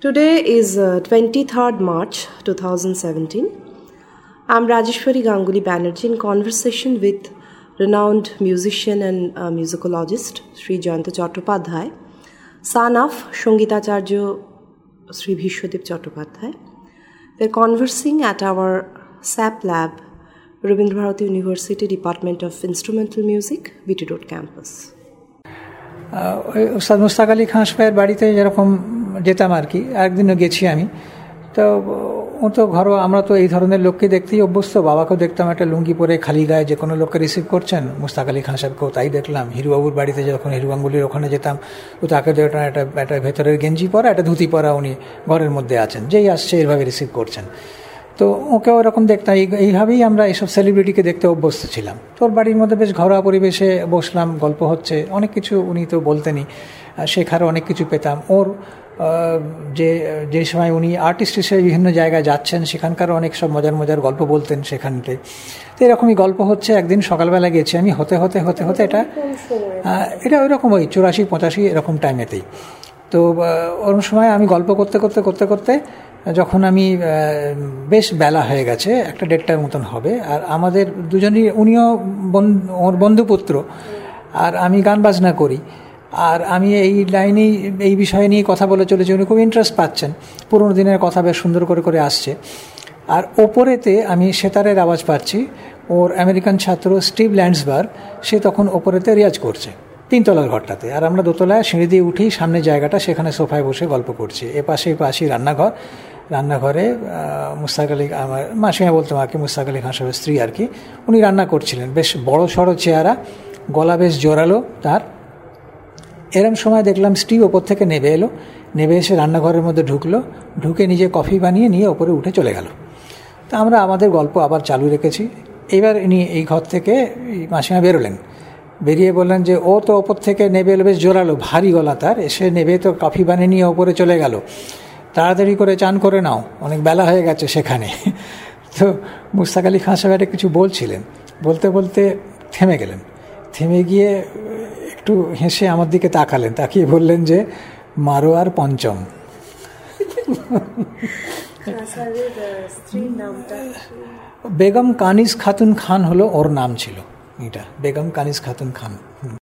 Today is 23rd March 2017. I'm Rajeshwari Ganguly Banerjee in conversation with renowned musician and musicologist Sri Jayanta Chattopadhyay, son of Songitacharya Sri Bhishwadev Chattopadhyay. We're conversing at our SAP lab, Rabindra Bharati University Department of Instrumental Music, BT Road campus. ওস্তাদ মুস্তাক আলী খান সাহেবের বাড়িতে যেরকম যেতাম আর কি, একদিনও গেছি আমি। তো ও তো ঘরোয়া, আমরা তো এই ধরনের লোককে দেখতেই অভ্যস্ত। বাবাকেও দেখতাম একটা লুঙ্গি পরে খালি গায়ে যে কোনো লোককে রিসিভ করছেন, মুস্তাক আলী খান সাহেবকেও তাই দেখলাম। হিরুবাবুর বাড়িতে যখন হিরু গাঙ্গুলির ওখানে যেতাম, তো তাকে একটা ভেতরের গেঞ্জি পরা, একটা ধুতি পরা, উনি ঘরের মধ্যে আছেন, যেই আসছে এইভাবে রিসিভ করছেন। তো ওকেও এরকম দেখতাম। এইভাবেই আমরা এইসব সেলিব্রিটিকে দেখতে অভ্যস্ত ছিলাম। তোর বাড়ির মধ্যে বেশ ঘরোয়া পরিবেশে বসলাম, গল্প হচ্ছে, অনেক কিছু উনি তো বলতেনই, শেখারও অনেক কিছু পেতাম। ওর যে সময় উনি আর্টিস্ট হিসেবে বিভিন্ন জায়গায় যাচ্ছেন, সেখানকার অনেক সব মজার মজার গল্প বলতেন সেখানতে। তো এরকমই গল্প হচ্ছে। একদিন সকালবেলা গেছি আমি, হতে এটা ওই রকম ওই 84-85 এরকম টাইমেতেই। তো ওরকম সময় আমি গল্প করতে যখন আমি বেশ বেলা হয়ে গেছে, 1-1:30 মতন হবে, আর আমাদের দুজনই, উনিও ওর বন্ধুপুত্র, আর আমি গান বাজনা করি, আর আমি এই লাইনেই এই বিষয় নিয়ে কথা বলে চলেছি। উনি খুব ইন্টারেস্ট পাচ্ছেন, পুরোনো দিনের কথা বেশ সুন্দর করে আসছে। আর ওপরেতে আমি সেতারের আওয়াজ পাচ্ছি। ওর আমেরিকান ছাত্র স্টিভ ল্যান্ডসবার্গ, সে তখন ওপরেতে রিয়াজ করছে 3তলার ঘরটাতে, আর আমরা 2তলায় সিঁড়ি দিয়ে উঠেই সামনে জায়গাটা, সেখানে সোফায় বসে গল্প করছি। পাশেই রান্নাঘরে মুস্তাক আলী, আমার মাসিমা বলতো আমাকে, মুস্তাক আলী খান সাহেবের স্ত্রী আর কি, উনি রান্না করছিলেন। বেশ বড় সড়ো চেহারা, গলা বেশ জোরালো তার। এরম সময় দেখলাম স্টিভ ওপর থেকে নেমে এসে রান্নাঘরের মধ্যে ঢুকে নিজে কফি বানিয়ে নিয়ে ওপরে উঠে চলে গেল। তা আমরা আমাদের গল্প আবার চালু রেখেছি। এবার ইনি এই ঘর থেকে মাসিমা বেরিয়ে বললেন যে ও তো ওপর থেকে নেমে এলো, বেশ জোরালো ভারী গলা তার, এসে নেবে তো কফি বানিয়ে নিয়ে ওপরে চলে গেল, তাড়াতাড়ি করে চান করে নাও, অনেক বেলা হয়ে গেছে সেখানে। তো মুস্তাক আলী খান সাহেব কিছু বলছিলেন, বলতে থেমে গেলেন। থেমে গিয়ে একটু হেসে আমার দিকে তাকিয়ে বললেন যে মারো আর পঞ্চম। বেগম কানিজ খাতুন খান হলো ওর নাম ছিল, এটা বেগম কানিজ খাতুন খান।